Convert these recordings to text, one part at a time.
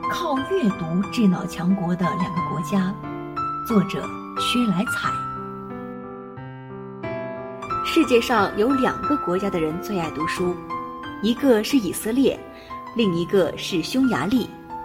靠阅读智脑强国的两个国家，作者薛来彩。 世界上有2个国家的人最爱读书，一个是以色列，另一个是匈牙利。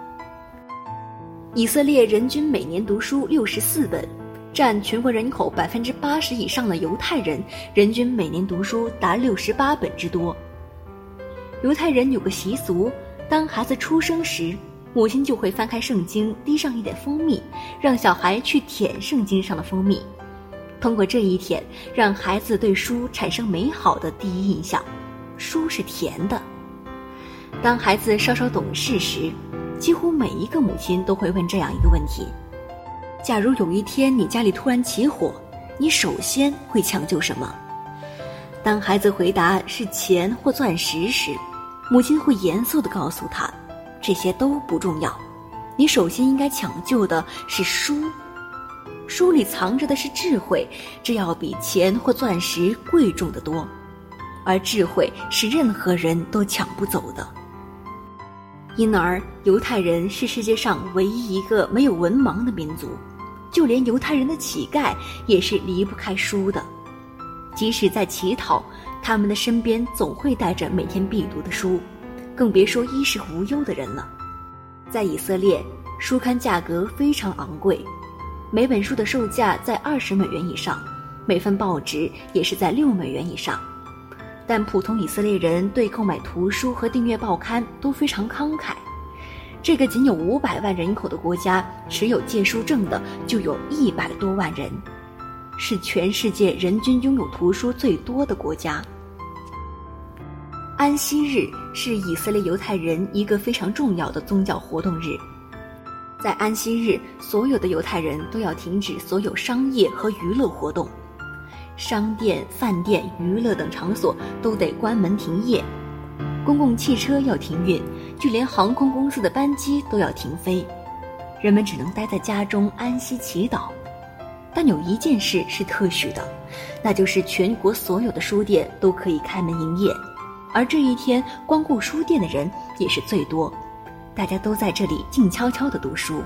以色列人均每年读书64本，占全国人口80%以上的犹太人人均每年读书达68本之多。犹太人有个习俗，当孩子出生时，母亲就会翻开圣经，滴上一点蜂蜜，让小孩去舔圣经上的蜂蜜。通过这一舔，让孩子对书产生美好的第一印象，书是甜的。当孩子稍稍懂事时，几乎每一个母亲都会问这样一个问题：假如有一天你家里突然起火，你首先会抢救什么？当孩子回答是钱或钻石时，母亲会严肃地告诉他，这些都不重要，你首先应该抢救的是书。书里藏着的是智慧，这要比钱或钻石贵重得多，而智慧是任何人都抢不走的。因而犹太人是世界上唯一一个没有文盲的民族，就连犹太人的乞丐也是离不开书的。即使在乞讨，他们的身边总会带着每天必读的书，更别说衣食无忧的人了。在以色列，书刊价格非常昂贵，每本书的售价在20美元以上，每份报纸也是在6美元以上。但普通以色列人对购买图书和订阅报刊都非常慷慨。这个仅有500万人口的国家，持有借书证的就有100多万人，是全世界人均拥有图书最多的国家。安息日是以色列犹太人一个非常重要的宗教活动日。在安息日，所有的犹太人都要停止所有商业和娱乐活动，商店、饭店、娱乐等场所都得关门停业，公共汽车要停运，就连航空公司的班机都要停飞。人们只能待在家中安息祈祷。但有一件事是特许的，那就是全国所有的书店都可以开门营业，而这一天光顾书店的人也是最多，大家都在这里静悄悄地读书。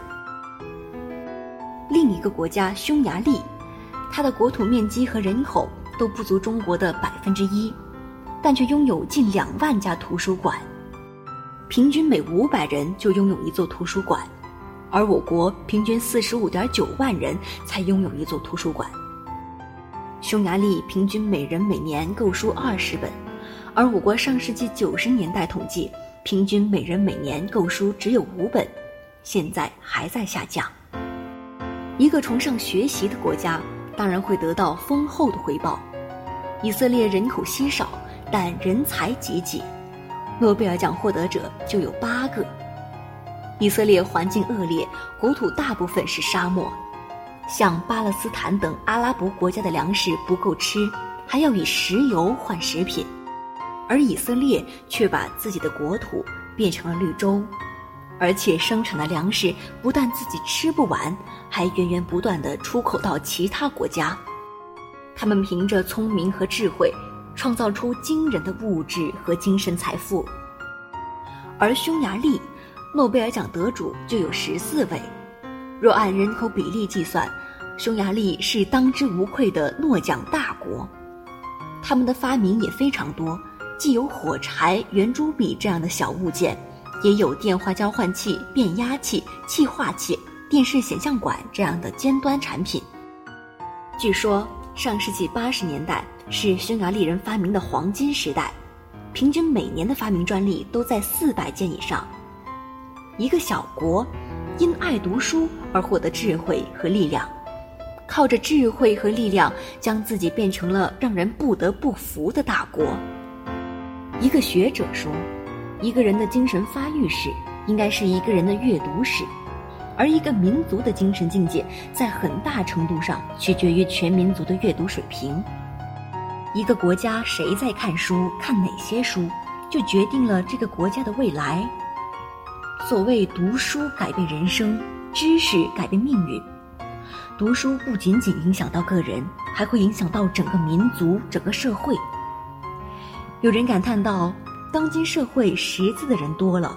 另一个国家匈牙利，它的国土面积和人口都不足中国的1%，但却拥有近2万家图书馆，平均每500人就拥有一座图书馆，而我国平均45.9万人才拥有一座图书馆。匈牙利平均每人每年购书20本，而我国上世纪90年代统计，平均每人每年购书只有5本，现在还在下降。一个崇尚学习的国家，当然会得到丰厚的回报。以色列人口稀少，但人才济济，诺贝尔奖获得者就有8个。以色列环境恶劣，国土大部分是沙漠，像巴勒斯坦等阿拉伯国家的粮食不够吃，还要以石油换食品，而以色列却把自己的国土变成了绿洲，而且生产的粮食不但自己吃不完，还源源不断地出口到其他国家。他们凭着聪明和智慧，创造出惊人的物质和精神财富。而匈牙利，诺贝尔奖得主就有14位，若按人口比例计算，匈牙利是当之无愧的诺奖大国。他们的发明也非常多，既有火柴、圆珠笔这样的小物件，也有电话交换器、变压器、气化器、电视显像管这样的尖端产品。据说上世纪80年代是匈牙利人发明的黄金时代，平均每年的发明专利都在400件以上。一个小国因爱读书而获得智慧和力量，靠着智慧和力量将自己变成了让人不得不服的大国。一个学者说，一个人的精神发育史应该是一个人的阅读史，而一个民族的精神境界在很大程度上取决于全民族的阅读水平。一个国家谁在看书，看哪些书，就决定了这个国家的未来。所谓读书改变人生，知识改变命运。读书不仅仅影响到个人，还会影响到整个民族、整个社会。有人感叹道，当今社会识字的人多了，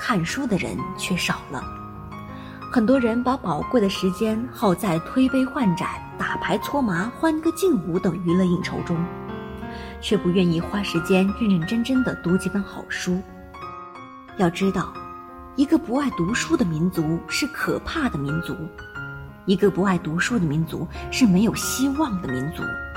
看书的人却少了。很多人把宝贵的时间耗在推杯换盏、打牌搓麻、欢歌劲舞等娱乐应酬中，却不愿意花时间认认真真地读几本好书。要知道，一个不爱读书的民族是可怕的民族，一个不爱读书的民族是没有希望的民族。